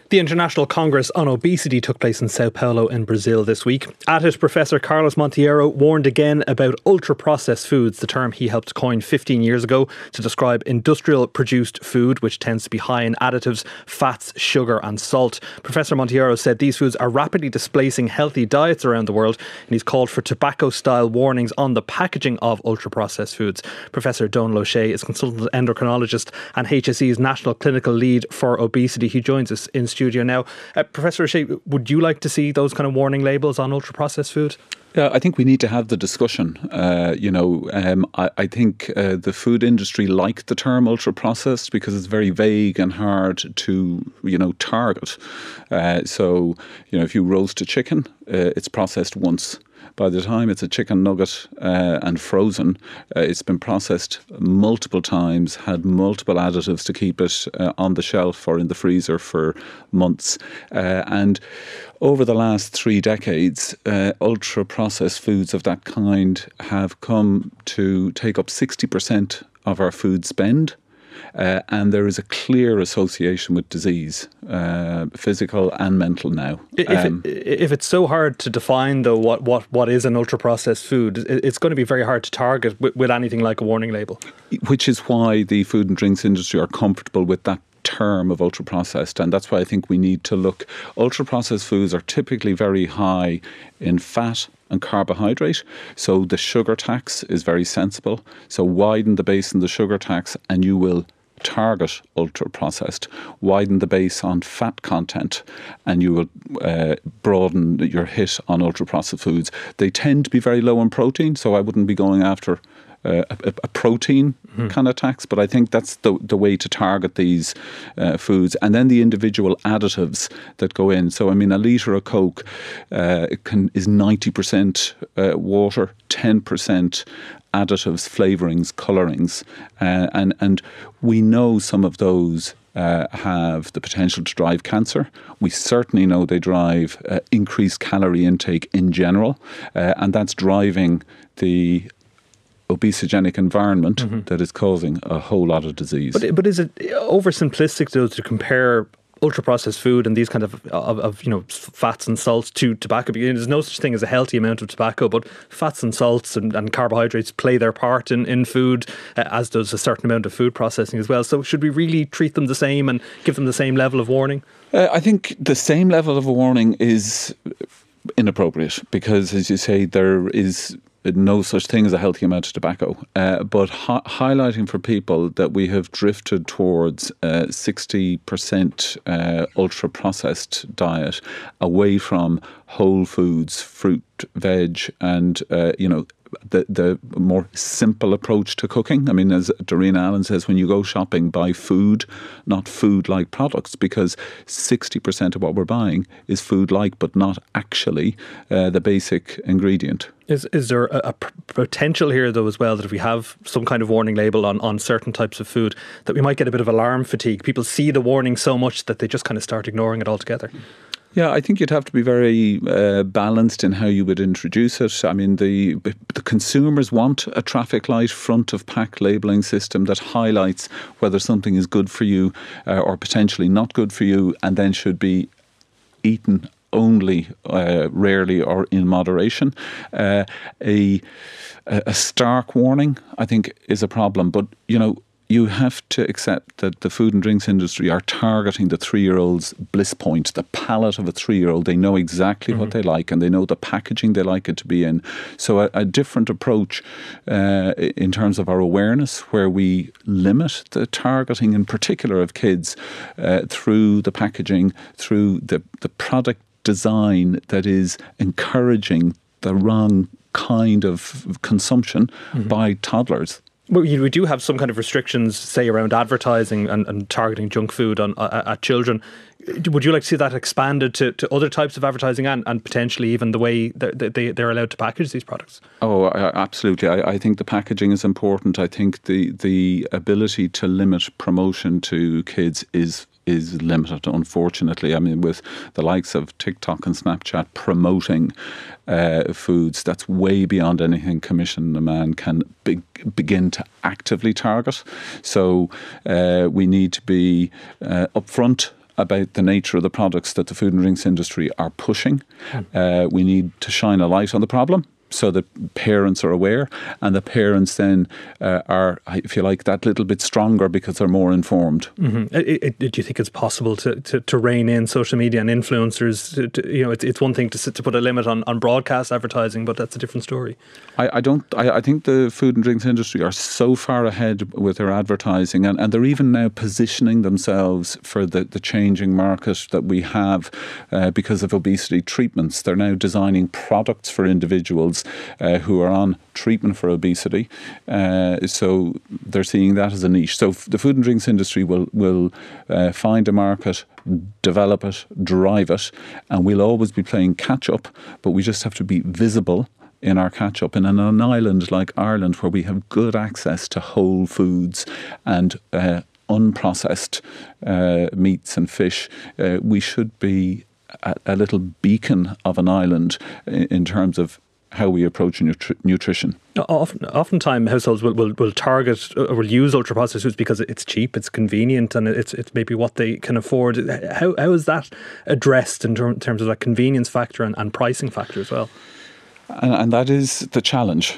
The International Congress on Obesity took place in Sao Paulo in Brazil this week. At it, Professor Carlos Monteiro warned again about ultra-processed foods, the term he helped coin 15 years ago to describe industrial-produced food, which tends to be high in additives, fats, sugar and salt. Professor Monteiro said these foods are rapidly displacing healthy diets around the world, and he's called for tobacco-style warnings on the packaging of ultra-processed foods. Professor Donal O'Shea is consultant endocrinologist and HSE's National Clinical Lead for Obesity. He joins us in studio now. Professor O'Shea, would you like to see those kind of warning labels on ultra-processed food? Yeah, I think we need to have the discussion. I think the food industry like the term ultra-processed because it's very vague and hard to, target. If you roast a chicken, it's processed once. By the time it's a chicken nugget and frozen, it's been processed multiple times, had multiple additives to keep it on the shelf or in the freezer for months. And over the last 3 decades, ultra-processed foods of that kind have come to take up 60% of our food spend. And there is a clear association with disease, physical and mental now. If it's so hard to define, though, what is an ultra-processed food, it's going to be very hard to target with anything like a warning label. Which is why the food and drinks industry are comfortable with that term of ultra-processed, and that's why I think we need to look. Ultra-processed foods are typically very high in fat and carbohydrate, so the sugar tax is very sensible. So widen the base in the sugar tax and you will target ultra-processed. Widen the base on fat content and you will broaden your hit on ultra-processed foods. They tend to be very low in protein, so I wouldn't be going after a protein kind of tax, but I think that's the way to target these foods. And then the individual additives that go in. So, a litre of Coke is 90% water, 10% additives, flavourings, colourings. And we know some of those have the potential to drive cancer. We certainly know they drive increased calorie intake in general, and that's driving the obesogenic environment that is causing a whole lot of disease. But is it oversimplistic, though, to compare ultra-processed food and these kind of fats and salts to tobacco? Because there's no such thing as a healthy amount of tobacco, but fats and salts and carbohydrates play their part in food, as does a certain amount of food processing as well. So should we really treat them the same and give them the same level of warning? I think the same level of warning is inappropriate because, as you say, there is no such thing as a healthy amount of tobacco, but highlighting for people that we have drifted towards 60% ultra-processed diet away from whole foods, fruit, veg, and the more simple approach to cooking. As Doreen Allen says, when you go shopping, buy food, not food-like products, because 60% of what we're buying is food-like, but not actually the basic ingredient. Is there a potential here, though, as well, that if we have some kind of warning label on certain types of food, that we might get a bit of alarm fatigue? People see the warning so much that they just kind of start ignoring it altogether. Yeah, I think you'd have to be very balanced in how you would introduce it. The consumers want a traffic light front of pack labelling system that highlights whether something is good for you or potentially not good for you, and then should be eaten only rarely or in moderation. A stark warning, I think, is a problem. But, you have to accept that the food and drinks industry are targeting the 3-year-old's bliss point, the palate of a 3-year-old. They know exactly what they like, and they know the packaging they like it to be in. So a different approach in terms of our awareness, where we limit the targeting in particular of kids through the packaging, through the product design that is encouraging the wrong kind of consumption by toddlers. Well, we do have some kind of restrictions, say, around advertising and targeting junk food at children. Would you like to see that expanded to other types of advertising and potentially even the way they're allowed to package these products? Oh, absolutely. I think the packaging is important. I think the ability to limit promotion to kids is limited, unfortunately. With the likes of TikTok and Snapchat promoting foods, that's way beyond anything Commission a Man can begin to actively target. So we need to be upfront about the nature of the products that the food and drinks industry are pushing. We need to shine a light on the problem so that parents are aware, and the parents then are, if you like, that little bit stronger because they're more informed. Do you think it's possible to rein in social media and influencers? It's one thing to put a limit on broadcast advertising, but that's a different story. I think the food and drinks industry are so far ahead with their advertising, and they're even now positioning themselves for the changing market that we have because of obesity treatments. They're now designing products for individuals who are on treatment for obesity. So they're seeing that as a niche. So the food and drinks industry will find a market, develop it, drive it, and we'll always be playing catch up, but we just have to be visible in our catch-up. And in an island like Ireland, where we have good access to whole foods and unprocessed meats and fish, we should be a little beacon of an island in terms of how we approach nutrition. Oftentimes households will target or will use ultra-processed foods because it's cheap, it's convenient, and it's maybe what they can afford. How is that addressed in terms of that convenience factor and pricing factor as well? And that is the challenge.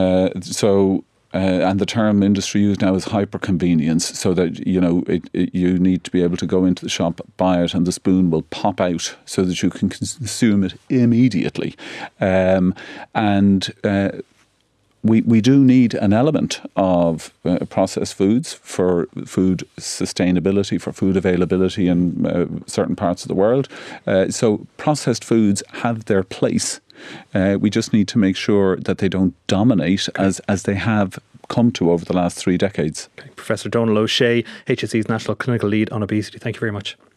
And the term industry used now is hyper-convenience, so that you need to be able to go into the shop, buy it, and the spoon will pop out so that you can consume it immediately. We do need an element of processed foods for food sustainability, for food availability in certain parts of the world. So processed foods have their place. We just need to make sure that they don't dominate as they have come to over the last 3 decades. Okay. Professor Donal O'Shea, HSE's National Clinical Lead on Obesity, thank you very much.